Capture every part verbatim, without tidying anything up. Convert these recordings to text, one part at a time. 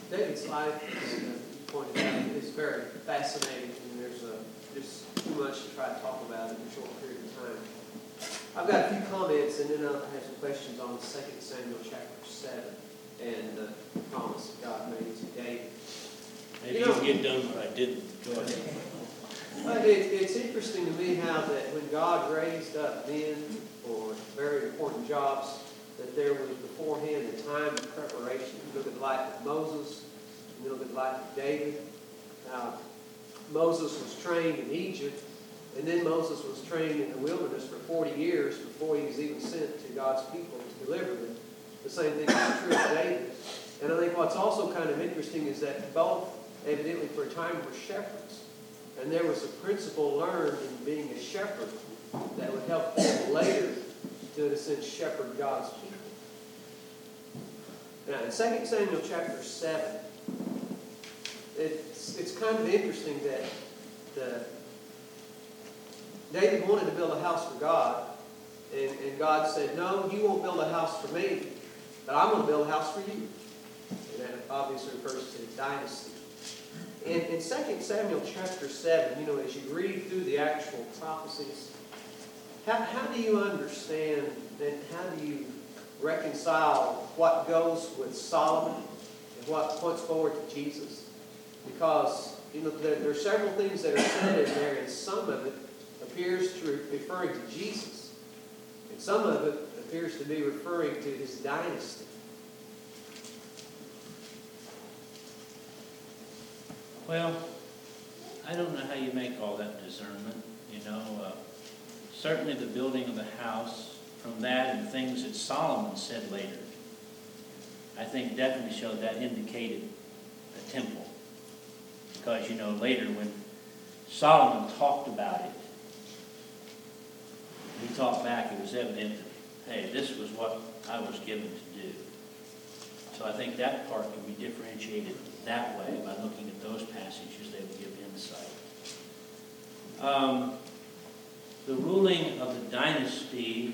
David's life, as you pointed out, is very fascinating, and there's a, just too much to try to talk about in a short period of time. I've got a few comments, and then I'll have some questions on Second Samuel chapter seven and the promise that God made to David. Maybe you you'll know, get done what I didn't. Go ahead. But it, it's interesting to me how that when God raised up men for very important jobs, that there was beforehand a time of preparation. You look at the life of Moses, you look at the life of David. Uh, Moses was trained in Egypt, and then Moses was trained in the wilderness for forty years before he was even sent to God's people to deliver them. The same thing is true of David. And I think what's also kind of interesting is that both, evidently for a time, were shepherds. And there was a principle learned in being a shepherd that would help them later to, in a sense, shepherd God's people. Now, in Second Samuel chapter seven, it's, it's kind of interesting that the, David wanted to build a house for God, and, and God said, no, you won't build a house for me, but I'm going to build a house for you. And that obviously refers to dynasty. In, in Second Samuel chapter seven, you know, as you read through the actual prophecies, how, how do you understand and how do you reconcile what goes with Solomon and what points forward to Jesus? Because, you know, there, there are several things that are said in there, and some of it appears to be referring to Jesus. And some of it appears to be referring to his dynasty. Well, I don't know how you make all that discernment. You know, uh, certainly the building of the house, from that and things that Solomon said later, I think definitely showed that indicated a temple. Because, you know, later when Solomon talked about it, he talked back, it was evident that, hey, this was what I was given to do. So I think that part can be differentiated that way by looking at those passages. They would give insight. Um, the ruling of the dynasty,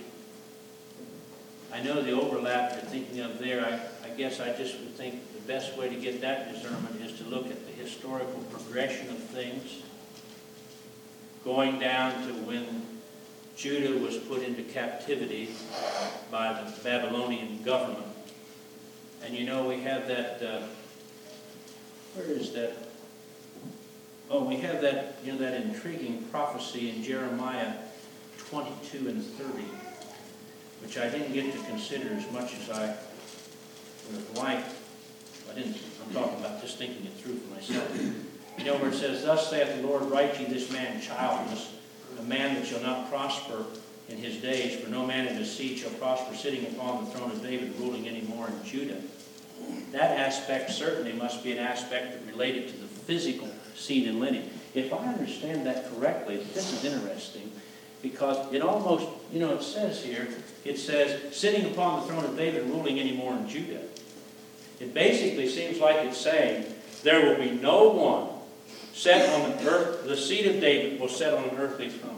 I know the overlap you're thinking of there. I, I guess I just would think the best way to get that discernment is to look at the historical progression of things, going down to when Judah was put into captivity by the Babylonian government. And you know, we have that, uh, where is that? Oh, we have that, you know, that intriguing prophecy in Jeremiah twenty-two and thirty, which I didn't get to consider as much as I would have liked. I didn't, I'm talking about just thinking it through for myself. You know, where it says, thus saith the Lord, write ye this man childless, a man that shall not prosper in his days, for no man in his seed shall prosper, sitting upon the throne of David, ruling any more in Judah. That aspect certainly must be an aspect that related to the physical seed and lineage. If I understand that correctly, this is interesting, because it almost, you know, it says here, it says, sitting upon the throne of David, ruling any more in Judah. It basically seems like it's saying, there will be no one set on the earth, the seed of David will set on an earthly throne.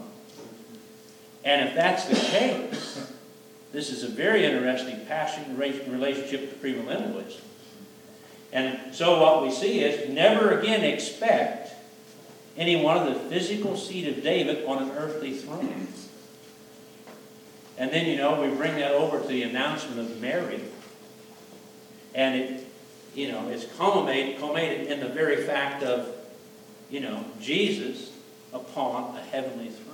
And if that's the case, this is a very interesting passage in relationship to premillennialism. And so what we see is, never again expect any one of the physical seed of David on an earthly throne. And then, you know, we bring that over to the announcement of Mary. And it, you know, it's culminated, culminated in the very fact of, you know, Jesus upon a heavenly throne.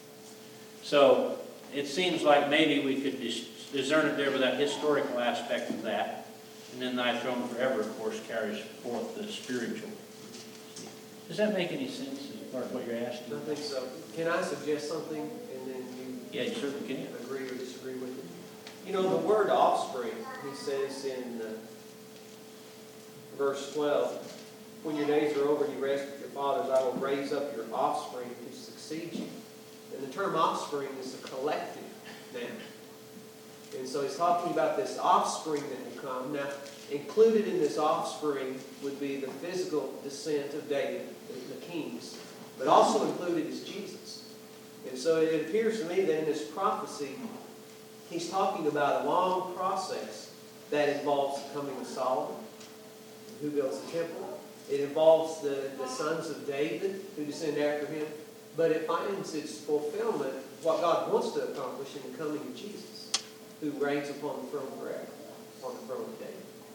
So it seems like maybe we could dis discern it there with that historical aspect of that. And then thy throne forever, of course, carries forth the spiritual. Does that make any sense as far as what you're asking? I think so. Can I suggest something, and then you, yeah, you certainly can. Agree or disagree with it? You know, the word offspring, he says in uh, verse twelve, when your days are over and you rest with your fathers, I will raise up your offspring to succeed you. And the term offspring is a collective noun. And so he's talking about this offspring that will come. Now, included in this offspring would be the physical descent of David, the, the kings, but also included is Jesus. And so it appears to me that in this prophecy, he's talking about a long process that involves the coming of Solomon, who builds the temple. It involves the, the sons of David who descend after him. But it finds its fulfillment, what God wants to accomplish in the coming of Jesus, who reigns upon the throne forever, on the throne of David.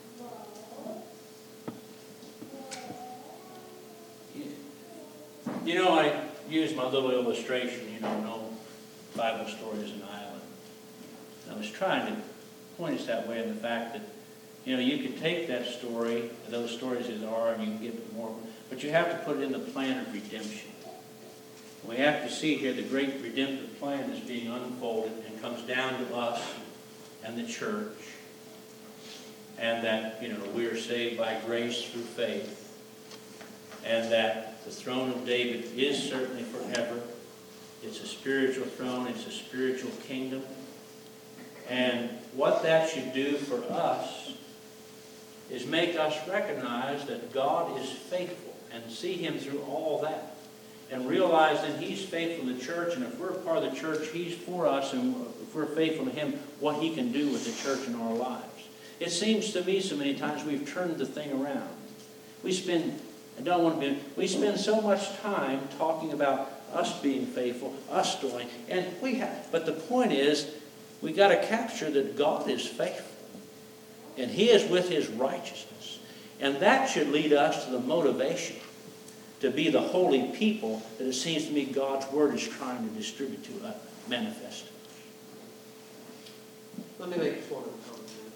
You know, I use my little illustration, you know, no Bible story is an island. I was trying to point us that way in the fact that, you know, you could take that story, those stories as are, and you can get more, but you have to put it in the plan of redemption. We have to see here the great redemptive plan is being unfolded and comes down to us and the church, and that, you know, we are saved by grace through faith, and that the throne of David is certainly forever. It's a spiritual throne. It's a spiritual kingdom. And what that should do for us is make us recognize that God is faithful and see Him through all that. And realize that He's faithful to the church, and if we're part of the church, He's for us, and if we're faithful to Him, what He can do with the church in our lives. It seems to me so many times we've turned the thing around. We spend, I don't want to be, we spend so much time talking about us being faithful, us doing, and we have, but the point is, we got to capture that God is faithful, and He is with His righteousness, and that should lead us to the motivation to be the holy people that it seems to me God's Word is trying to distribute to us, manifest to us. Let me make one comment.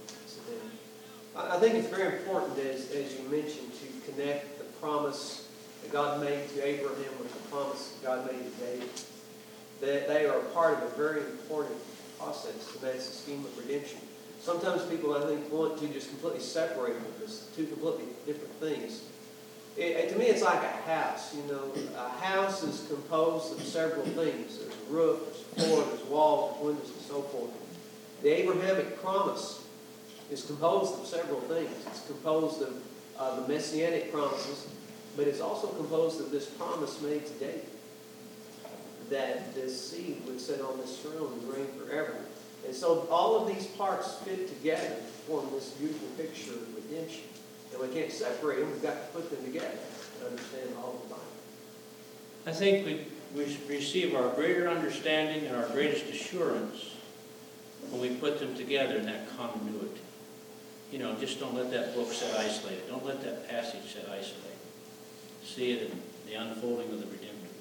I think it's very important, as, as you mentioned, to connect the promise that God made to Abraham with the promise that God made to David. That they are part of a very important process, and that's the scheme of redemption. Sometimes people, I think, want to just completely separate them as two completely different things. It, it, to me, it's like a house. You know, a house is composed of several things. There's a roof, there's a floor, there's walls, there's windows, and so forth. The Abrahamic promise is composed of several things. It's composed of uh, the Messianic promises, but it's also composed of this promise made to David, that this seed would sit on this throne and reign forever. And so all of these parts fit together to form this beautiful picture of redemption. And we can't separate them. We've got to put them together to understand all of the Bible. I think we, we receive our greater understanding and our greatest assurance when we put them together in that continuity. You know, just don't let that book sit isolated. Don't let that passage sit isolated. See it in the unfolding of the redemptive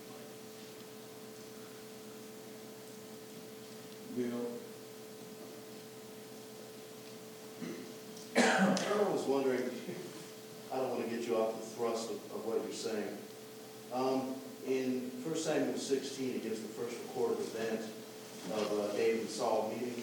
plan. Bill? I was wondering, I don't want to get you off the thrust of, of what you're saying. Um, in First Samuel sixteen, it gives the first recorded event of uh, David and Saul meeting.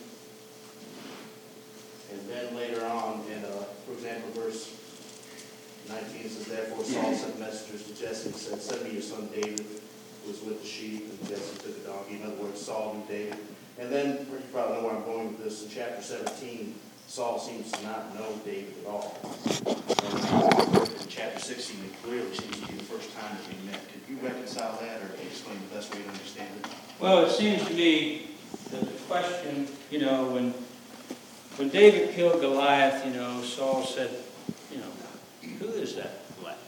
And then later on, in, uh, for example, verse nineteen, it says, "Therefore Saul sent messengers to Jesse and said, 'Send me your son David, who was with the sheep.' And Jesse took a donkey." In other words, Saul knew David. And then, you probably know where I'm going with this, in chapter seventeen, Saul seems to not know David at all. And in chapter sixteen, it clearly seems to be the first time that we met. Could you reconcile that, or explain the best way to understand it? Well, it seems to me that the question, you know, when when David killed Goliath, you know, Saul said, you know, who is that Goliath?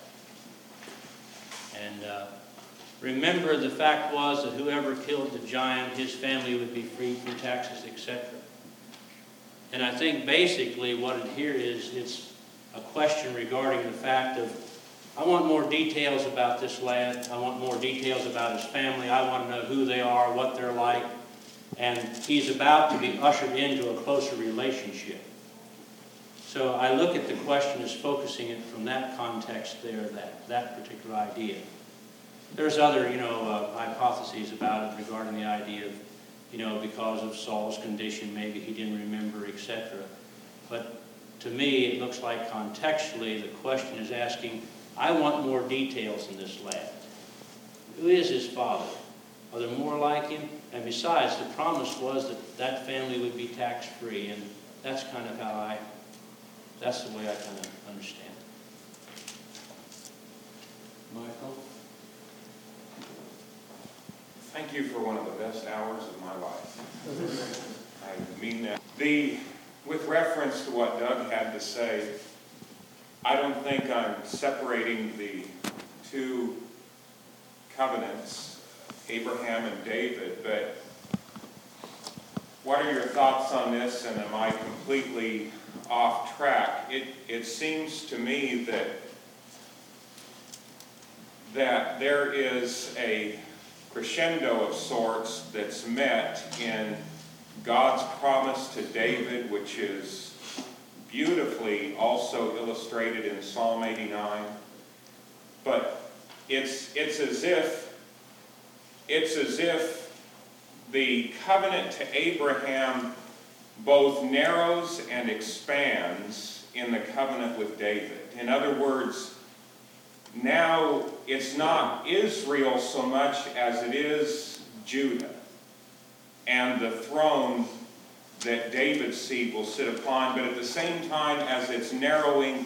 And uh, remember, the fact was that whoever killed the giant, his family would be freed from taxes, et cetera. And I think basically what it here is, it's a question regarding the fact of, I want more details about this lad. I want more details about his family. I want to know who they are, what they're like. And he's about to be ushered into a closer relationship. So I look at the question as focusing it from that context there, that, that particular idea. There's other, you know, uh, hypotheses about it regarding the idea of, you know, because of Saul's condition, maybe he didn't remember, et cetera. But to me, it looks like contextually the question is asking, I want more details in this lad. Who is his father? Are there more like him? And besides, the promise was that that family would be tax-free, and that's kind of how I, that's the way I kind of understand it. Michael? Thank you for one of the best hours of my life. I mean that. The, with reference to what Doug had to say, I don't think I'm separating the two covenants, Abraham and David, but what are your thoughts on this, and am I completely off track? It, it seems to me that, that there is a crescendo of sorts that's met in God's promise to David, which is beautifully also illustrated in Psalm eighty-nine. But it's, it's as if, it's as if the covenant to Abraham both narrows and expands in the covenant with David. In other words, now it's not Israel so much as it is Judah and the throne that David's seed will sit upon, but at the same time as it's narrowing,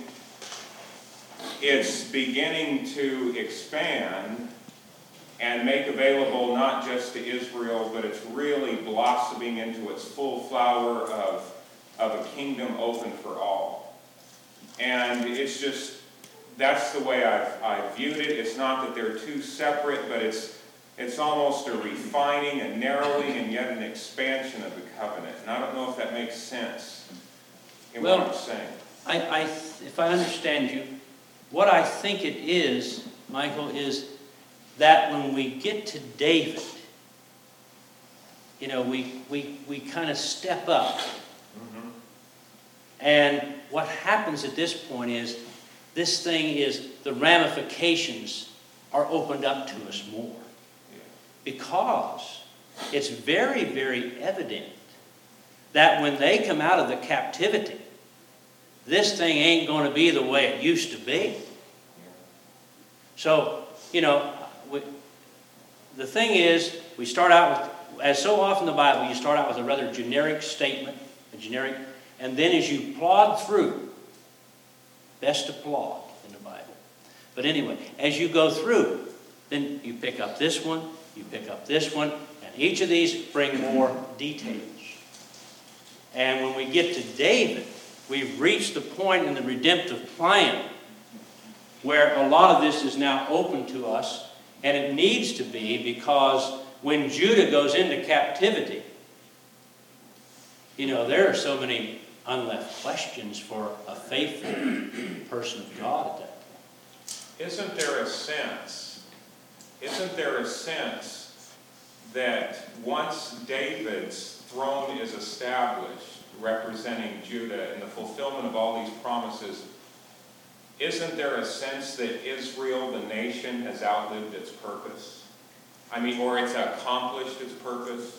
it's beginning to expand and make available not just to Israel, but it's really blossoming into its full flower of, of a kingdom open for all. And it's just, that's the way I've, I've viewed it. It's not that they're two separate, but it's, it's almost a refining, a narrowing, and yet an expansion of the covenant. And I don't know if that makes sense in Well, what I'm saying. I, I, if I understand you, what I think it is, Michael, is that when we get to David, you know, we, we, we kind of step up. Mm-hmm. And what happens at this point is, this thing is, the ramifications are opened up to us more. Yeah. Because it's very, very evident that when they come out of the captivity, this thing ain't going to be the way it used to be. Yeah. So, you know, we, the thing is, we start out with, as so often in the Bible, you start out with a rather generic statement, a generic, and then as you plod through, best to plod in the Bible. But anyway, as you go through, then you pick up this one, you pick up this one, and each of these bring more details. And when we get to David, we've reached the point in the redemptive plan where a lot of this is now open to us, and it needs to be, because when Judah goes into captivity, you know, there are so many unleft questions for a faithful person of God at that point. Isn't there a sense, isn't there a sense that once David's throne is established, representing Judah, and the fulfillment of all these promises, isn't there a sense that Israel, the nation, has outlived its purpose? I mean, or it's accomplished its purpose?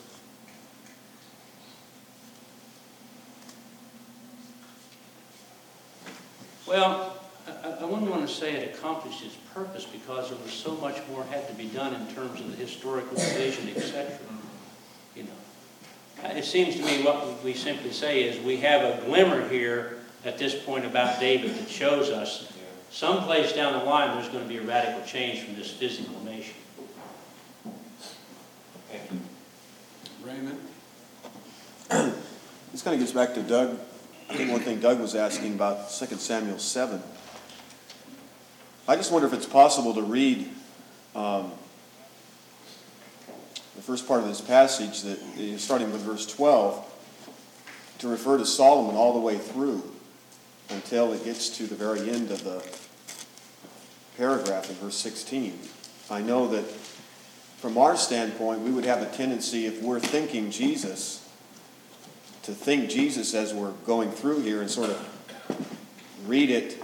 Well, I, I wouldn't want to say it accomplished its purpose, because there was so much more had to be done in terms of the historical division, et cetera. You know, it seems to me what we simply say is we have a glimmer here at this point about David that shows us someplace down the line there's going to be a radical change from this physical nation. Thank you. Raymond? This kind of gets back to Doug. I think one thing Doug was asking about Second Samuel seven. I just wonder if it's possible to read um, the first part of this passage, that starting with verse twelve, to refer to Solomon all the way through until it gets to the very end of the paragraph in verse sixteen. I know that from our standpoint, we would have a tendency, if we're thinking Jesus, to think Jesus as we're going through here and sort of read it,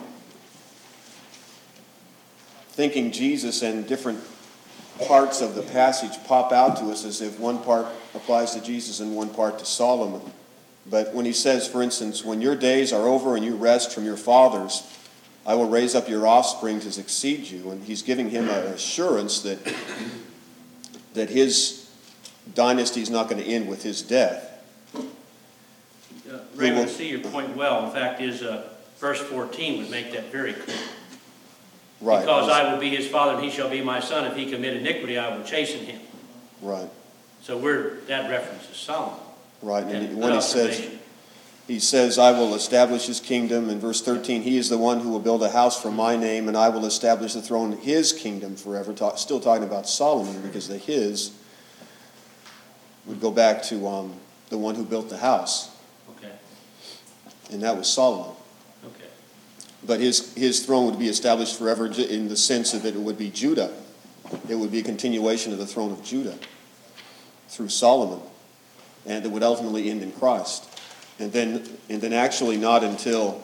thinking Jesus, and different parts of the passage pop out to us as if one part applies to Jesus and one part to Solomon. But when he says, for instance, when your days are over and you rest from your fathers, I will raise up your offspring to succeed you. And he's giving him an assurance that, that his dynasty is not going to end with his death. Uh, Raymond, I see your point well. In fact, is uh, verse fourteen would make that very clear. Right. Because I will be his father and he shall be my son. If he commit iniquity, I will chasten him. Right. So we're, that reference is Solomon. Right. And And when he says, observation. he says, I will establish his kingdom. In verse thirteen, he is the one who will build a house for my name, and I will establish the throne of his kingdom forever. Talk, still talking about Solomon, because the his would go back to um, the one who built the house, Okay, and that was Solomon. okay. But his, his throne would be established forever in the sense that it would be Judah. It would be a continuation of the throne of Judah through Solomon, and it would ultimately end in Christ. And then, and then actually not until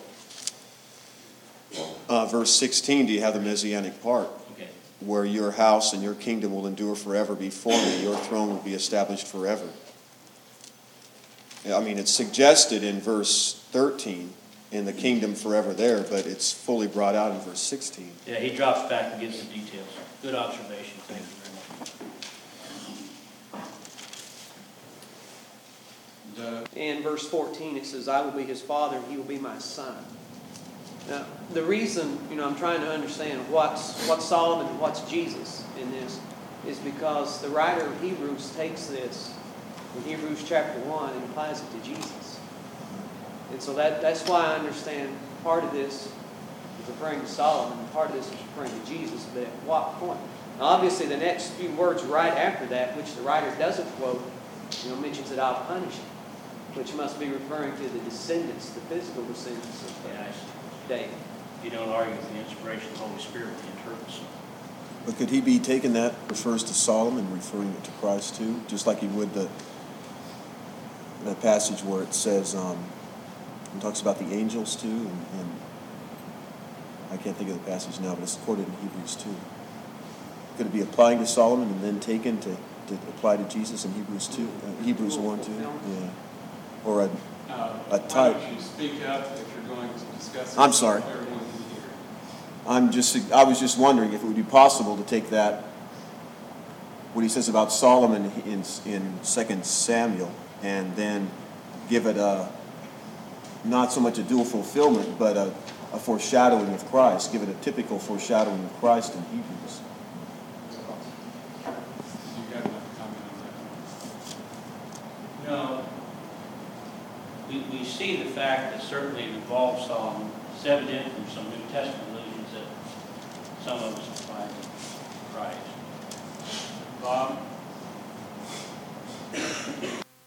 uh, verse sixteen do you have the Messianic part, Okay. where your house and your kingdom will endure forever before me. Your throne will be established forever. I mean, it's suggested in verse thirteen, in the kingdom forever there, but it's fully brought out in verse sixteen. Yeah, he drops back and gives the details. Good observation, thank you very much. In verse fourteen, it says, I will be his father, and he will be my son. Now, the reason, you know, I'm trying to understand what's, what's Solomon and what's Jesus in this is because the writer of Hebrews takes this in Hebrews chapter one and applies it to Jesus. And so that, that's why I understand part of this is referring to Solomon, and part of this is referring to Jesus, but at what point? Now, obviously, the next few words right after that, which the writer doesn't quote, you know, mentions that I'll punish him, which must be referring to the descendants, the physical descendants of Yeah, I see. David. You don't argue with the inspiration of the Holy Spirit when you interpret something. But could he be taken that refers to Solomon, referring it to Christ too? Just like he would the, the passage where it says, um, it talks about the angels too, and, and I can't think of the passage now, but it's quoted in Hebrews two. Could it be applying to Solomon and then taken to, to apply to Jesus in Hebrews two, uh, Hebrews one two? Yeah. Or a, Uh, A Why type. don't you speak up if you're going to discuss it? I'm sorry. so everyone can hear. I'm just, I was just wondering if it would be possible to take that, what he says about Solomon in, in Second Samuel, and then give it a, not so much a dual fulfillment, but a, a foreshadowing of Christ, give it a typical foreshadowing of Christ in Hebrews. You got enough comment on that? No. We, we see the fact that certainly it involves Solomon. It's evident from some New Testament allusions that some of us apply to Christ. Bob?